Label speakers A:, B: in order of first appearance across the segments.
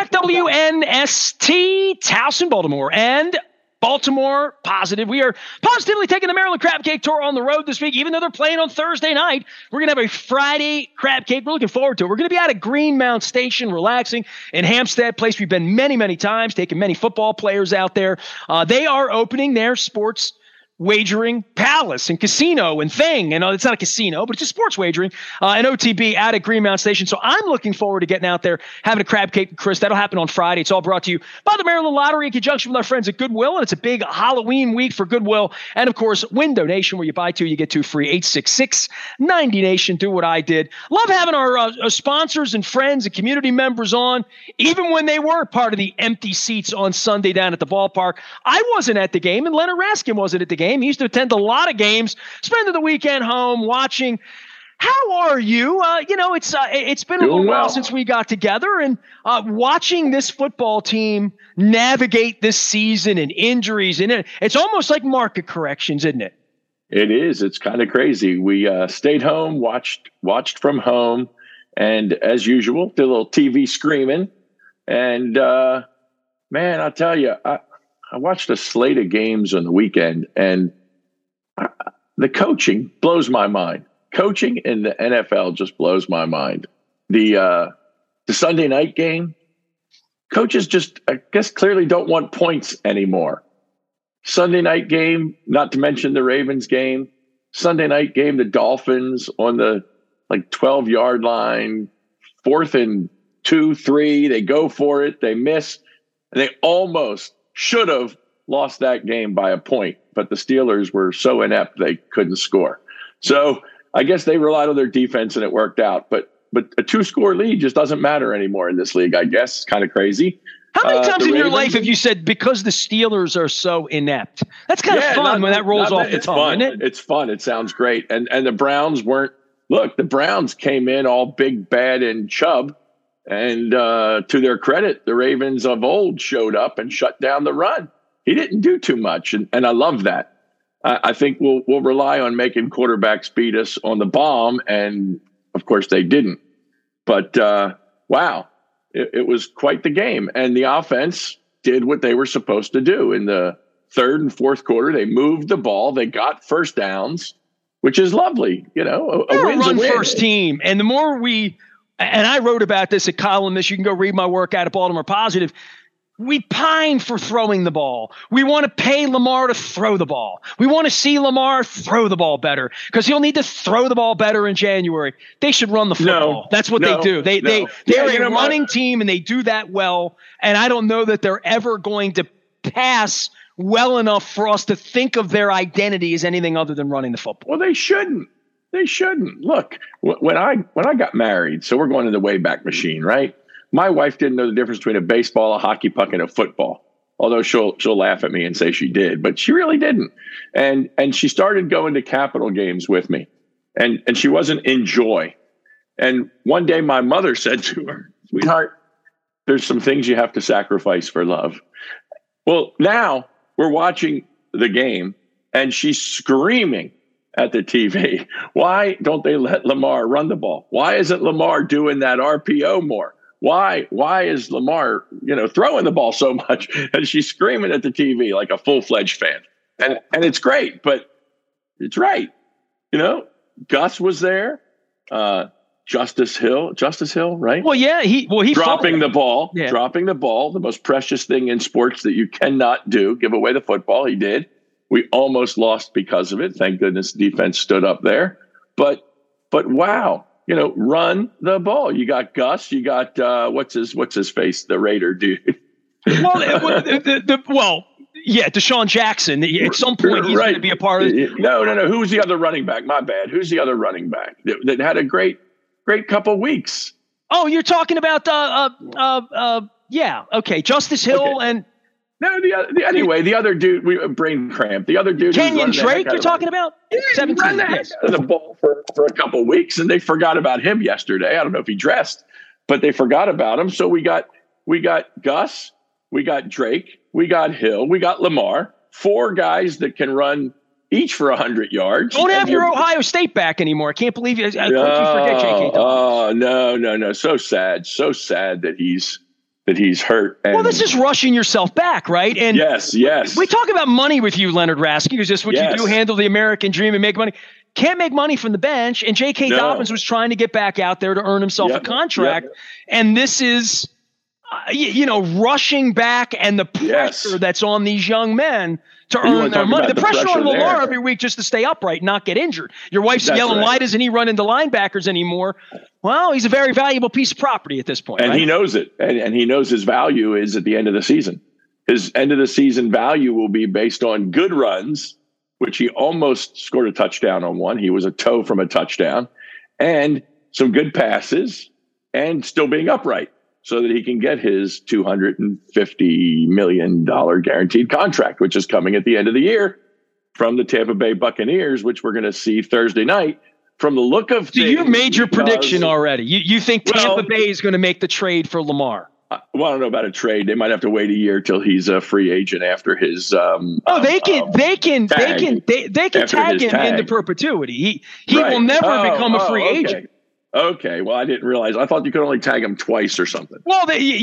A: WNST, Towson, Baltimore, and Baltimore Positive. We are positively taking the Maryland Crab Cake Tour on the road this week, even though they're playing on Thursday night. We're going to have a Friday crab cake. We're looking forward to it. We're going to be out at Greenmount Station, relaxing in Hampstead, place we've been many, many times, taking many football players out there. They are opening their sports wagering palace and casino and thing. And it's not a casino, but it's just sports wagering and OTB out at Greenmount Station. So I'm looking forward to getting out there, having a crab cake with Chris. That'll happen on Friday. It's all brought to you by the Maryland Lottery in conjunction with our friends at Goodwill. And it's a big Halloween week for Goodwill. And of course, Window Nation, where you buy two, you get two free. 866-90Nation. Do what I did. Love having our sponsors and friends and community members on, even when they were part of the empty seats on Sunday down at the ballpark. I wasn't at the game, and Leonard Raskin wasn't at the game. He used to attend a lot of games, spending the weekend home watching. How are you? It's been a little while since we got together, and watching this football team navigate this season and injuries, and it's almost like market corrections, isn't it?
B: It is. It's kind of crazy. We stayed home, watched from home, and as usual, did a little TV screaming. And man, I'll tell you, I watched a slate of games on the weekend, and the coaching blows my mind. Coaching in the NFL just blows my mind. The Sunday night game, coaches just, I guess, clearly don't want points anymore. Sunday night game, not to mention the Ravens game. Sunday night game, the Dolphins on the 12-yard line, 4th and 2, 3. They go for it. They miss. And they almost should have lost that game by a point, but the Steelers were so inept they couldn't score. So I guess they relied on their defense and it worked out. But a 2-score lead just doesn't matter anymore in this league, I guess. It's kind of crazy.
A: How many times in your life have you said, because the Steelers are so inept? That's kind of fun when that rolls off the tongue, isn't it?
B: It's fun. It sounds great. And the Browns weren't. Look, the Browns came in all big, bad, and Chubb. And to their credit, the Ravens of old showed up and shut down the run. He didn't do too much, and I love that. I think we'll rely on making quarterbacks beat us on the bomb, and of course they didn't. But wow, it was quite the game, and the offense did what they were supposed to do in the third and fourth quarter. They moved the ball, they got first downs, which is lovely. A win's a win.
A: First team, and the more and I wrote about this at Columnist. You can go read my work out at Baltimore Positive. We pine for throwing the ball. We want to pay Lamar to throw the ball. We want to see Lamar throw the ball better because he'll need to throw the ball better in January. They should run the football. That's what they do. They're a running team, and they do that well. And I don't know that they're ever going to pass well enough for us to think of their identity as anything other than running the football.
B: Well, they shouldn't. They shouldn't. Look, when I got married, so we're going to the Wayback Machine, right? My wife didn't know the difference between a baseball, a hockey puck, and a football. Although she'll laugh at me and say she did, but she really didn't. And she started going to Capital games with me, and she wasn't in joy. And one day my mother said to her, "Sweetheart, there's some things you have to sacrifice for love." Well, now we're watching the game, and she's screaming at the TV. Why don't they let Lamar run the ball? Why isn't Lamar doing that RPO more? Why is Lamar, throwing the ball so much? And she's screaming at the TV like a full-fledged fan. And it's great, but it's right. Gus was there. Justice Hill, right?
A: Well, yeah, he
B: dropping the ball, the most precious thing in sports that you cannot do, give away the football. He did. We almost lost because of it. Thank goodness defense stood up there. But wow. Run the ball. You got Gus. You got what's his face, the Raider dude.
A: Deshaun Jackson. At some point, he's going to be a part of it.
B: No. Who's the other running back? My bad. Who's the other running back that had a great couple weeks?
A: Oh, you're talking about Justice Hill and.
B: No, the other dude, brain cramp. The other dude,
A: Kenyon Drake, you're talking about? 17.
B: Yes. The ball for a couple of weeks, and they forgot about him yesterday. I don't know if he dressed, but they forgot about him. So we got Gus, we got Drake, we got Hill, we got Lamar. 4 guys that can run each for 100 yards.
A: Don't have your Ohio State back anymore. I can't believe you. I forget J.K.
B: Oh, no. So sad that he's that he's hurt. And
A: well, this is rushing yourself back, right? And
B: yes.
A: We talk about money with you, Leonard Raskin, because just what you do, handle the American dream and make money. Can't make money from the bench. And J.K. Dobbins was trying to get back out there to earn himself a contract. And this is, rushing back and the pressure that's on these young men to earn their money. The pressure on Lamar every week just to stay upright, not get injured. Your wife's yelling, why doesn't he run into linebackers anymore? Well, he's a very valuable piece of property at this point.
B: And he knows it. And he knows his value is at the end of the season. His end of the season value will be based on good runs, which he almost scored a touchdown on one. He was a toe from a touchdown, and some good passes, and still being upright so that he can get his $250 million guaranteed contract, which is coming at the end of the year from the Tampa Bay Buccaneers, which we're going to see Thursday night. From the look of things,
A: you made your prediction already. You think Tampa Bay is going to make the trade for Lamar?
B: Well, I don't know about a trade. They might have to wait a year till he's a free agent after his.
A: They can tag him into perpetuity. He will never become a free agent.
B: Okay. Well, I didn't realize. I thought you could only tag him twice or something.
A: Well,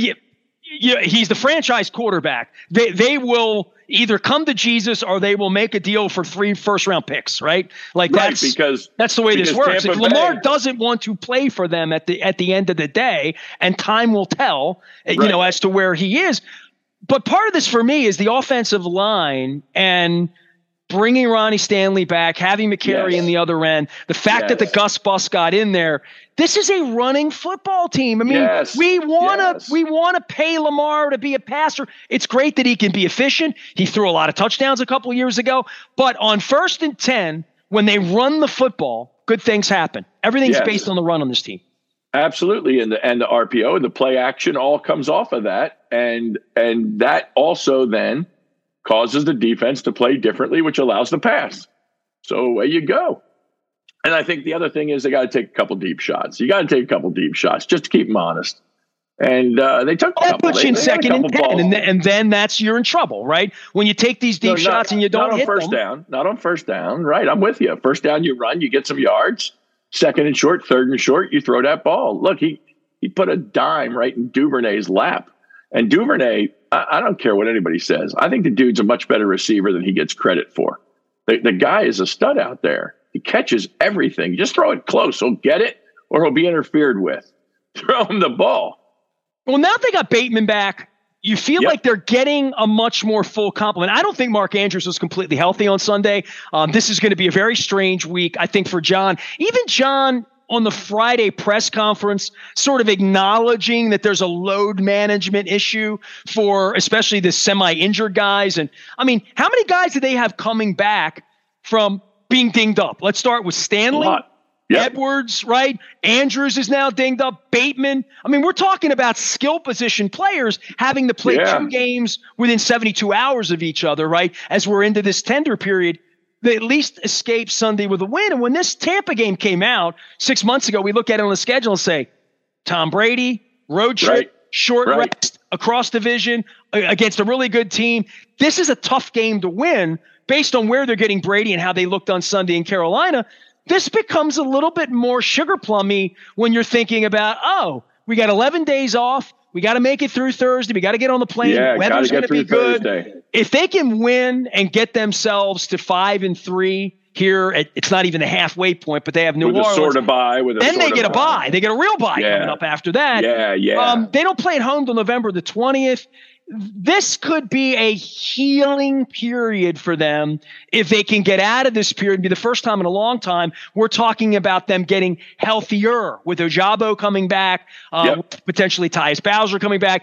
A: he's the franchise quarterback. They will either come to Jesus or they will make a deal for 3 first-round picks, right? That's the way this works. Tampa if Lamar doesn't want to play for them at the end of the day, and time will tell, as to where he is. But part of this for me is the offensive line and bringing Ronnie Stanley back, having McCary in the other end, the fact that the Gus Bus got in there. This is a running football team. I mean, we want to pay Lamar to be a passer. It's great that he can be efficient. He threw a lot of touchdowns a couple of years ago, but on 1st and 10, when they run the football, good things happen. Everything's based on the run on this team.
B: Absolutely. And the RPO and the play action all comes off of that. And that also then causes the defense to play differently, which allows the pass. So away you go. And I think the other thing is they got to take a couple deep shots. You got to take a couple deep shots just to keep them honest. And they took a couple.
A: That puts you in 2nd and 10, and then you're in trouble, right? When you take these deep shots and you don't hit them.
B: Not on first down, right? I'm with you. First down, you run, you get some yards. 2nd and short, 3rd and short, you throw that ball. Look, he put a dime right in Duvernay's lap. And Duvernay, I don't care what anybody says. I think the dude's a much better receiver than he gets credit for. The guy is a stud out there. He catches everything. Just throw it close. He'll get it or he'll be interfered with. Throw him the ball.
A: Well, now they got Bateman back. You feel like they're getting a much more full complement. I don't think Mark Andrews was completely healthy on Sunday. This is going to be a very strange week, I think, for John. Even John on the Friday press conference, sort of acknowledging that there's a load management issue for especially the semi-injured guys. And I mean, how many guys do they have coming back from being dinged up? Let's start with Stanley, Edwards, right? Andrews is now dinged up. Bateman. I mean, we're talking about skill position players having to play 2 games within 72 hours of each other, right? As we're into this tender period. They at least escaped Sunday with a win. And when this Tampa game came out 6 months ago, we look at it on the schedule and say, Tom Brady, road trip, short rest, across division, against a really good team. This is a tough game to win based on where they're getting Brady and how they looked on Sunday in Carolina. This becomes a little bit more sugar plummy when you're thinking about, we got 11 days off. We got to make it through Thursday. We got to get on the plane. Weather's going to be good. Thursday. If they can win and get themselves to 5-3 here, it's not even the halfway point, but they have New Orleans.
B: Sort of bye.
A: Then they get a bye. They get a real bye coming up after that. They don't play at home till November the 20th. This could be a healing period for them if they can get out of this period. It'd be the first time in a long time we're talking about them getting healthier with Ojabo coming back, potentially Tyus Bowser coming back.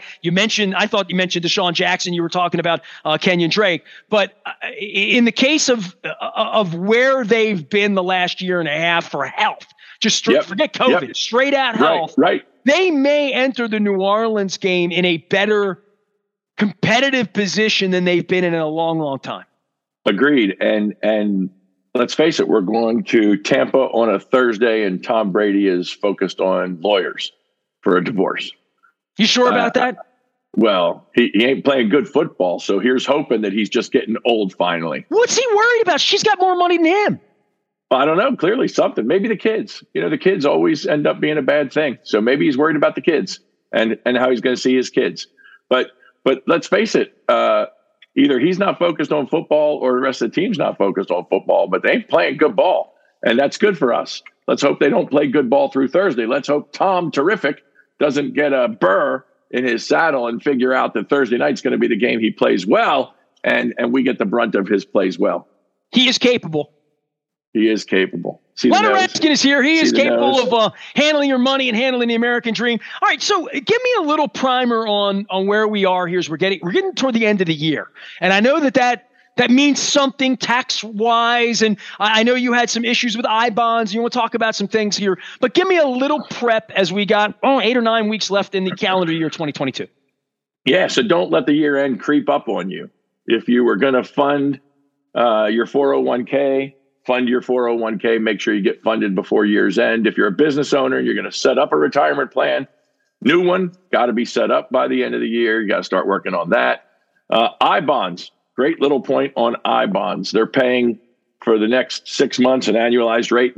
A: I thought you mentioned Deshaun Jackson. You were talking about Kenyon Drake, but in the case of where they've been the last year and a half for health, just forget COVID, straight out health.
B: Right.
A: They may enter the New Orleans game in a better competitive position than they've been in a long, long time.
B: Agreed. And let's face it, we're going to Tampa on a Thursday, and Tom Brady is focused on lawyers for a divorce.
A: You sure about that?
B: Well, he ain't playing good football, so here's hoping that he's just getting old finally.
A: What's he worried about? She's got more money than him.
B: I don't know. Clearly something. Maybe the kids. The kids always end up being a bad thing. So maybe he's worried about the kids. and how he's going to see his kids. But let's face it, either he's not focused on football or the rest of the team's not focused on football, but they ain't playing good ball. And that's good for us. Let's hope they don't play good ball through Thursday. Let's hope Tom Terrific doesn't get a burr in his saddle and figure out that Thursday night's going to be the game he plays well, and we get the brunt of his plays well.
A: He is capable.
B: He is capable.
A: Leonard Raskin is here. He is capable of handling your money and handling the American dream. All right, so give me a little primer on where we are here as we're getting toward the end of the year. And I know that means something tax-wise, and I know you had some issues with I-bonds. You want to talk about some things here. But give me a little prep as we got 8 or 9 weeks left in the calendar year 2022.
B: Yeah, so don't let the year end creep up on you. If you were going to fund your 401k, fund your 401k. Make sure you get funded before year's end. If you're a business owner and you're going to set up a retirement plan, new one, got to be set up by the end of the year. You got to start working on that. I-bonds. Great little point on I-bonds. They're paying for the next 6 months an annualized rate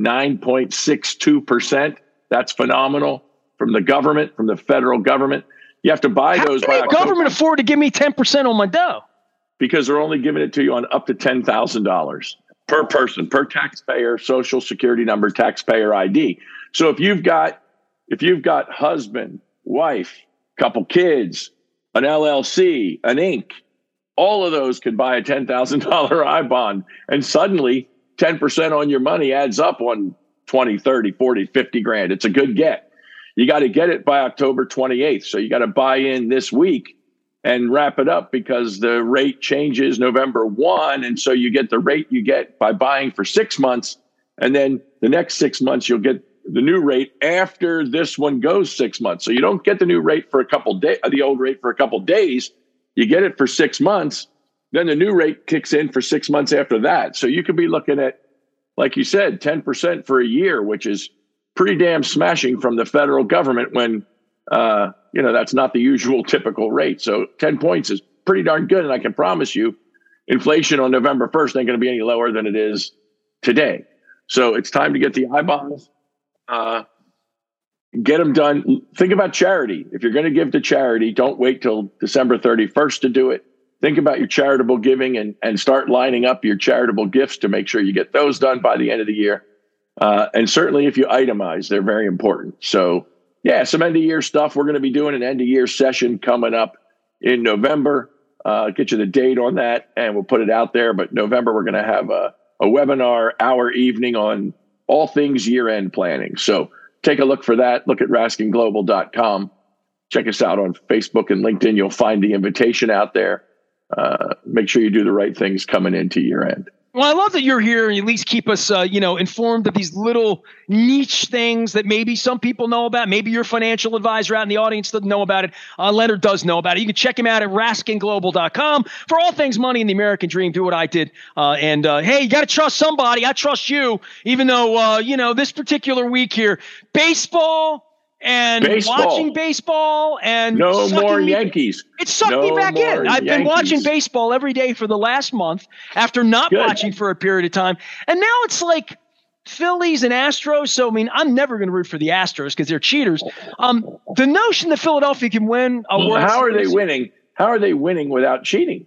B: 9.62%. That's phenomenal from the government, from the federal government. You have to buy those by October. How can the
A: government afford to give me 10% on my dough?
B: Because they're only giving it to you on up to $10,000 per person, per taxpayer, Social Security number, taxpayer ID. So if you've got husband, wife, couple kids, an LLC, an Inc., all of those could buy a $10,000 I-bond, and suddenly 10% on your money adds up on 20, 30, 40, 50 grand. It's a good get. You got to get it by October 28th. So you got to buy in this week and wrap it up, because the rate changes November 1. And so you get the rate you get by buying for 6 months. And then the next 6 months, you'll get the new rate after this one goes 6 months. So you don't get the new rate for a couple days, the old rate for a couple days. You get it for 6 months, then the new rate kicks in for 6 months after that. So you could be looking at, like you said, 10% for a year, which is pretty damn smashing from the federal government when, that's not the usual typical rate. So 10 points is pretty darn good. And I can promise you, inflation on November 1st ain't going to be any lower than it is today. So it's time to get the I-bonds. Get them done. Think about charity. If you're going to give to charity, don't wait till December 31st to do it. Think about your charitable giving and start lining up your charitable gifts to make sure you get those done by the end of the year. And certainly if you itemize, they're very important. So yeah, some end of year stuff. We're going to be doing an end of year session coming up in November. Get you the date on that and we'll put it out there. But November, we're going to have a webinar, hour evening on all things year end planning. So take a look for that. Look at RaskinGlobal.com. Check us out on Facebook and LinkedIn. You'll find the invitation out there. Make sure you do the right things coming into year end.
A: Well, I love that you're here and at least keep us, informed of these little niche things that maybe some people know about. Maybe your financial advisor out in the audience doesn't know about it. Leonard does know about it. You can check him out at RaskinGlobal.com for all things money and the American dream. Do what I did. Hey, you got to trust somebody. I trust you, even though, this particular week here, baseball. Watching baseball and
B: no more Yankees.
A: It sucked me back in. I've been watching baseball every day for the last month after not watching for a period of time. And now it's like Phillies and Astros. So, I'm never going to root for the Astros because they're cheaters. The notion that Philadelphia can win a World Series.
B: How are they winning? How are they winning without cheating?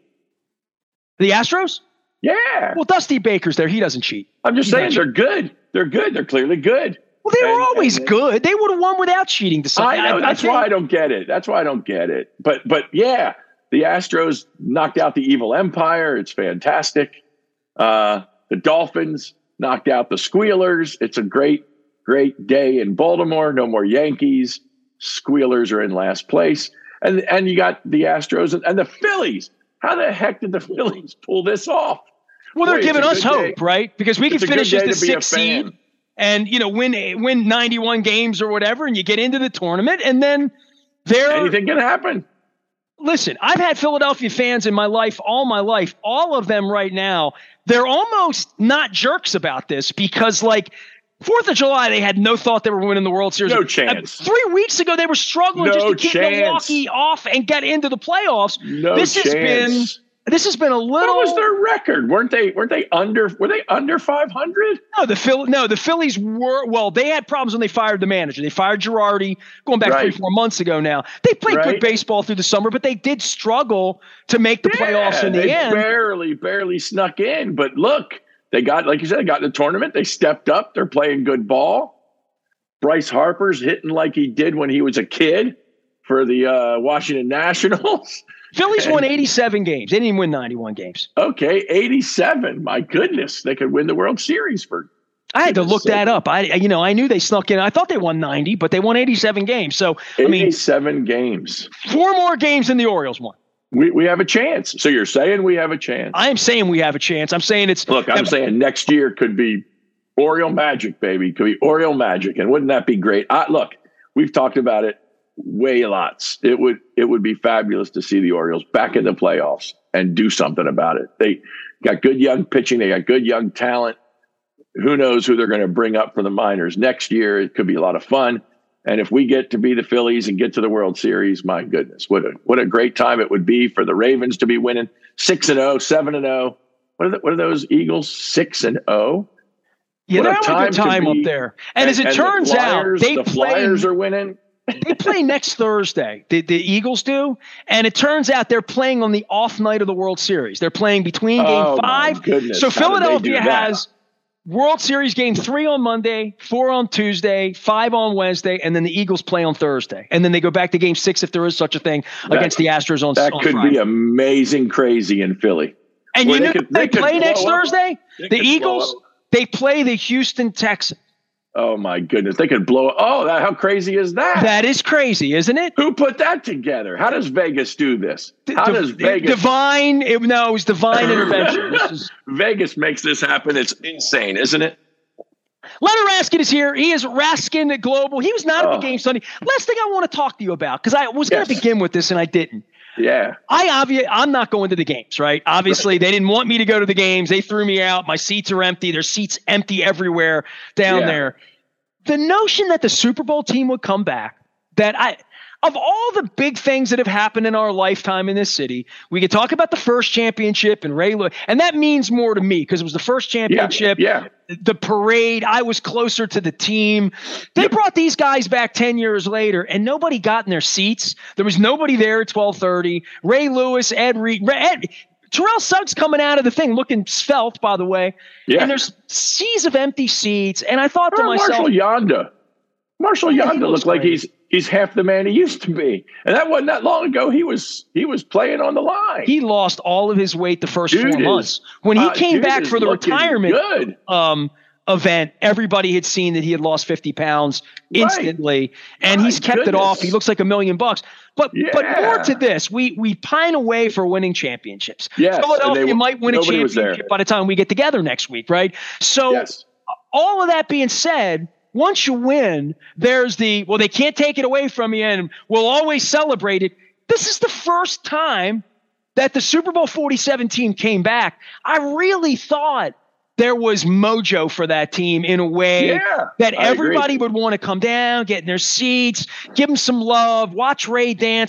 A: The Astros?
B: Yeah.
A: Well, Dusty Baker's there. He doesn't cheat.
B: I'm just saying they're good. They're good. They're clearly good.
A: Well, they were always good. They would have won without cheating to some
B: I know. That's why I don't get it. But yeah, the Astros knocked out the evil empire. It's fantastic. The Dolphins knocked out the Squealers. It's a great, great day in Baltimore. No more Yankees. Squealers are in last place. And you got the Astros and the Phillies. How the heck did the Phillies pull this off?
A: Well, they're giving us hope, right? Because we can finish as the 6th seed. And, win 91 games or whatever, and you get into the tournament, and then
B: anything can happen.
A: Listen, I've had Philadelphia fans in my life, all my life. All of them right now, they're almost not jerks about this because, 4th of July, they had no thought they were winning the World Series.
B: No chance.
A: 3 weeks ago, they were struggling just to keep Milwaukee off and get into the playoffs.
B: This has been
A: This has been a little.
B: What was their record? Were they under 500?
A: No, the Phillies were. Well, they had problems when they fired the manager. They fired Girardi going back 3-4 months ago. Now they played good baseball through the summer, but they did struggle to make the playoffs in the end.
B: Barely snuck in. But look, they got, like you said, they got in the tournament. They stepped up. They're playing good ball. Bryce Harper's hitting like he did when he was a kid for the Washington Nationals.
A: Phillies won 87 games. They didn't even win 91 games.
B: Okay, 87. My goodness, they could win the World Series for.
A: I had to look that up. I knew they snuck in. I thought they won 90, but they won 87 games. So
B: 87 games.
A: 4 more games than the Orioles won.
B: We have a chance. So you're saying we have a chance?
A: I am saying we have a chance. I'm saying it's.
B: Look, I'm saying next year could be Oriole Magic, baby. Could be Oriole Magic, and wouldn't that be great? Look, we've talked about it way lots. It would be fabulous to see the Orioles back in the playoffs and do something about it. They got good young pitching. They got good young talent. Who knows who they're going to bring up from the minors next year? It could be a lot of fun. And if we get to be the Phillies and get to the World Series, my goodness, what a great time it would be for the Ravens to be winning 6-0, 7-0. What are those Eagles? 6-0.
A: Yeah, they're having a good time up there. And as it turns out,
B: the Flyers are winning.
A: They play next Thursday. The Eagles do. And it turns out they're playing on the off night of the World Series. They're playing between Game 5. So Philadelphia has World Series Game 3 on Monday, 4 on Tuesday, 5 on Wednesday, and then the Eagles play on Thursday. And then they go back to Game 6 if there is such a thing against the Astros on Friday.
B: That could be amazing crazy in Philly.
A: And you know they play next Thursday? The Eagles, they play the Houston Texans.
B: Oh, my goodness. They could blow it. Oh, how crazy is that?
A: That is crazy, isn't it?
B: Who put that together? How does Vegas do this? How does Vegas?
A: It was divine intervention.
B: Vegas makes this happen. It's insane, isn't it?
A: Leonard Raskin is here. He is Raskin Global. He was not at the game Sunday. Last thing I want to talk to you about, because I was going to begin with this and I didn't.
B: Yeah.
A: I'm not going to the games, right? Obviously, they didn't want me to go to the games. They threw me out. My seats are empty. There's seats empty everywhere down there. The notion that the Super Bowl team would come back, of all the big things that have happened in our lifetime in this city, we could talk about the first championship and Ray Lewis, and that means more to me because it was the first championship.
B: Yeah.
A: The parade, I was closer to the team. They brought these guys back 10 years later, and nobody got in their seats. There was nobody there at 12:30. Ray Lewis, Ed Reed, Terrell Suggs coming out of the thing looking svelte, by the way. Yeah. And there's seas of empty seats. And I thought to myself,
B: Marshall Yonda looked like he's half the man he used to be. And that wasn't that long ago. He was playing on the line.
A: He lost all of his weight the first 4 months. When he came back for the retirement event, everybody had seen that he had lost 50 pounds instantly. And he's kept it off. He looks like $1 million. But more to this, we pine away for winning championships.
B: Yes,
A: Philadelphia might win a championship by the time we get together next week, right? So all of that being said, once you win, there's they can't take it away from you and we'll always celebrate it. This is the first time that the Super Bowl 47 team came back. I really thought there was mojo for that team in a way that everybody would want to come down, get in their seats, give them some love, watch Ray dance.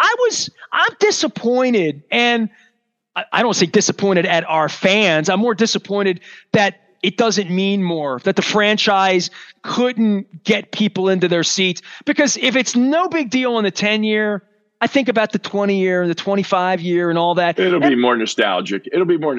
A: I'm disappointed, and I don't say disappointed at our fans. I'm more disappointed that it doesn't mean more, that the franchise couldn't get people into their seats. Because if it's no big deal in the 10-year, I think about the 20-year and the 25-year and all that.
B: It'll be more nostalgic.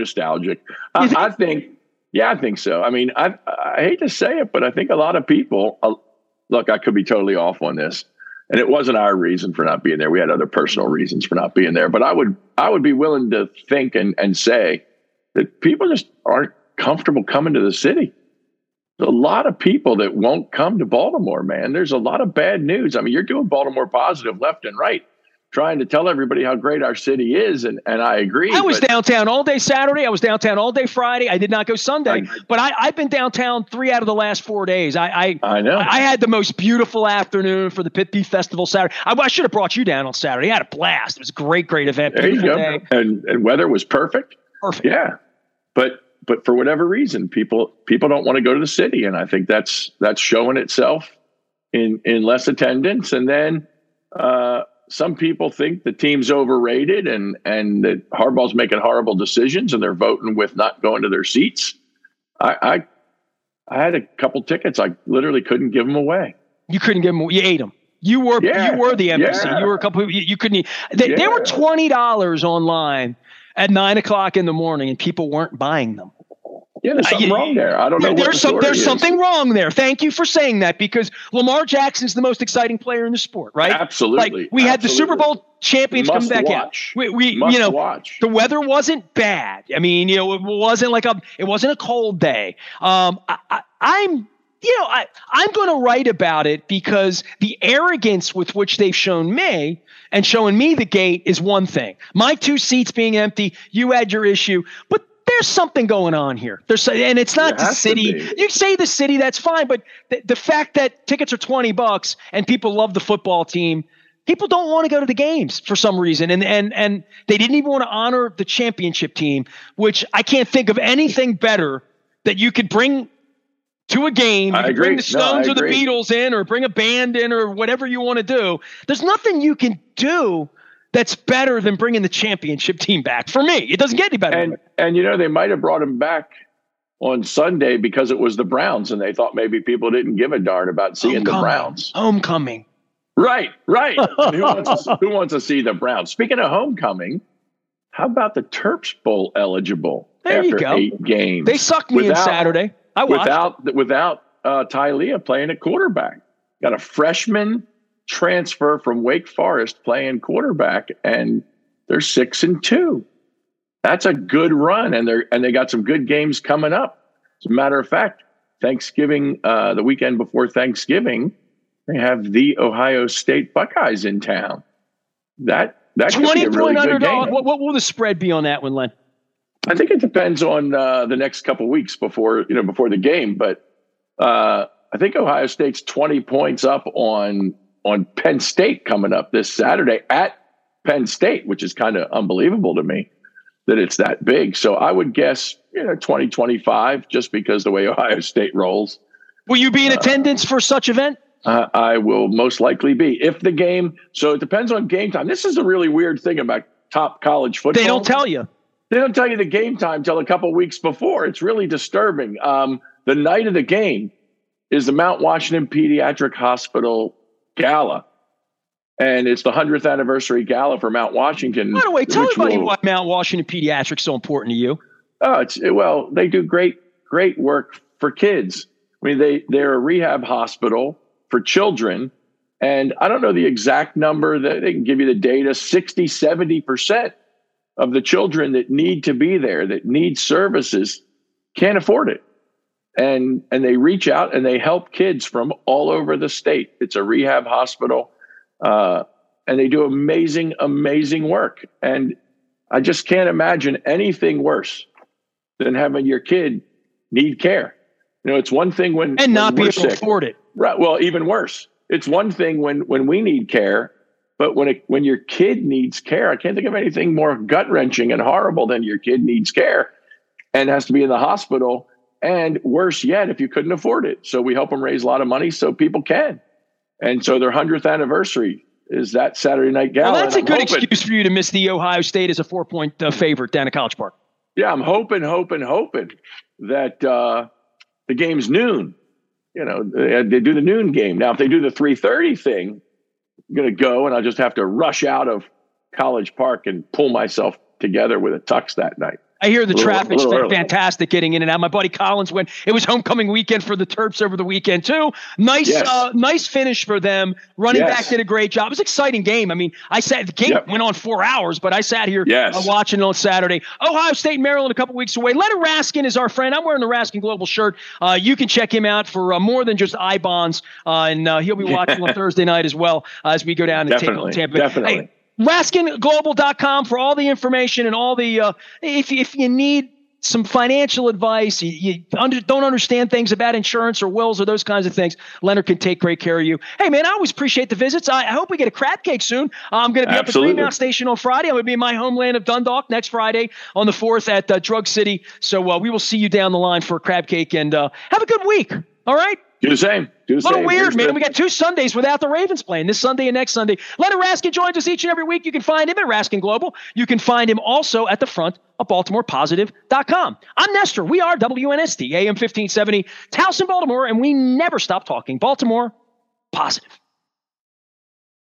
B: I think so. I mean, I hate to say it, but I think a lot of people look, I could be totally off on this, and it wasn't our reason for not being there. We had other personal reasons for not being there, but I would be willing to think and say that people just aren't comfortable coming to the city. There's a lot of people that won't come to Baltimore, man. There's a lot of bad news. I mean, you're doing Baltimore positive left and right, trying to tell everybody how great our city is, and I agree.
A: I was downtown all day Saturday. I was downtown all day Friday. I did not go Sunday, but I've been downtown 3 out of the last 4 days. I know. I had the most beautiful afternoon for the Pit Beef Festival Saturday. I should have brought you down on Saturday. I had a blast. It was a great event.
B: There you go. Day. And weather was perfect.
A: Perfect.
B: Yeah. But for whatever reason, people don't want to go to the city, and I think that's showing itself in less attendance. And then some people think the team's overrated and that Harbaugh's making horrible decisions and they're voting with not going to their seats. I had a couple tickets. I literally couldn't give them away.
A: You couldn't give them. You ate them. You were the embassy.
B: Yeah.
A: You were a couple. You couldn't. They were $20 online at 9:00 in the morning, and people weren't buying them.
B: Yeah, there's something wrong there. I don't know.
A: There's something wrong there. Thank you for saying that, because Lamar Jackson's the most exciting player in the sport, right?
B: Absolutely.
A: Like we had the Super Bowl champions coming back out. We
B: watch.
A: The weather wasn't bad. I mean, it wasn't it wasn't a cold day. I'm going to write about it because the arrogance with which they've shown me and showing me the gate is one thing. My 2 seats being empty, you had your issue, but there's something going on here. And it's not the city. You say the city, that's fine, but the fact that tickets are $20 and people love the football team, people don't want to go to the games for some reason. And they didn't even want to honor the championship team, which I can't think of anything better that you could bring to a game. You can bring the Stones or the Beatles in, or bring a band in, or whatever you want to do. There's nothing you can do that's better than bringing the championship team back. For me, it doesn't get any better.
B: And they might have brought him back on Sunday because it was the Browns, and they thought maybe people didn't give a darn about seeing the Browns.
A: Homecoming.
B: Right. who wants to see the Browns? Speaking of homecoming, how about the Terps Bowl eligible after 8 games?
A: They sucked me in Saturday. I watched.
B: Without Tylea playing at quarterback. Got a freshman transfer from Wake Forest playing quarterback, and they're 6-2. That's a good run, and they got some good games coming up. As a matter of fact, Thanksgiving, the weekend before Thanksgiving, they have the Ohio State Buckeyes in town. That
A: 20-point underdog. What will the spread be on that one, Len?
B: I think it depends on the next couple of weeks before the game, but I think Ohio State's 20 points up on Penn State coming up this Saturday at Penn State, which is kind of unbelievable to me that it's that big. So I would guess 20-25, just because the way Ohio State rolls.
A: Will you be in attendance for such event?
B: I will most likely be. If the game, so it depends on game time. This is a really weird thing about top college football.
A: They don't tell you.
B: They don't tell you the game time till a couple weeks before. It's really disturbing. The night of the game is the Mount Washington Pediatric Hospital Gala. And it's the 100th anniversary gala for Mount Washington.
A: By the way, tell everybody why Mount Washington Pediatric is so important to you.
B: Oh, they do great work for kids. I mean, they're a rehab hospital for children. And I don't know the exact number, that they can give you the data, 60-70% of the children that need to be there, that need services, can't afford it. And they reach out and they help kids from all over the state. It's a rehab hospital, and they do amazing, amazing work. And I just can't imagine anything worse than having your kid need care. It's one thing when
A: not be able
B: to
A: afford it.
B: Right. Well, even worse. It's one thing when we need care, but when your kid needs care, I can't think of anything more gut-wrenching and horrible than your kid needs care and has to be in the hospital. And worse yet, if you couldn't afford it. So we help them raise a lot of money so people can. And so their 100th anniversary is that Saturday night gala.
A: Well, that's a good excuse for you to miss the Ohio State as a 4-point favorite down at College Park.
B: Yeah, I'm hoping that the game's noon. They do the noon game. Now, if they do the 3:30 thing, I'm going to go and I'll just have to rush out of College Park and pull myself together with a tux that night.
A: I hear the traffic's fantastic getting in and out. My buddy Collins went. It was homecoming weekend for the Terps over the weekend too. Nice finish for them. Running back did a great job. It was an exciting game. I mean, the game went on 4 hours, but I sat here watching on Saturday. Ohio State and Maryland a couple weeks away. Leonard Raskin is our friend. I'm wearing the Raskin Global shirt. You can check him out for more than just I-bonds, and he'll be watching on Thursday night as well as we go down and take on Tampa.
B: Definitely.
A: Hey, RaskinGlobal.com for all the information and all the if you need some financial advice, you don't understand things about insurance or wills or those kinds of things, Leonard can take great care of you. Hey, man, I always appreciate the visits. I hope we get a crab cake soon. I'm going to be up at Greenmount Station on Friday. I'm going to be in my homeland of Dundalk next Friday on the 4th at Drug City. So we will see you down the line for a crab cake, and have a good week. All right?
B: Do the same.
A: A little weird, man. We got 2 Sundays without the Ravens playing, this Sunday and next Sunday. Leonard Raskin joins us each and every week. You can find him at Raskin Global. You can find him also at the front of BaltimorePositive.com. I'm Nestor. We are WNST, AM 1570, Towson, Baltimore, and we never stop talking Baltimore Positive.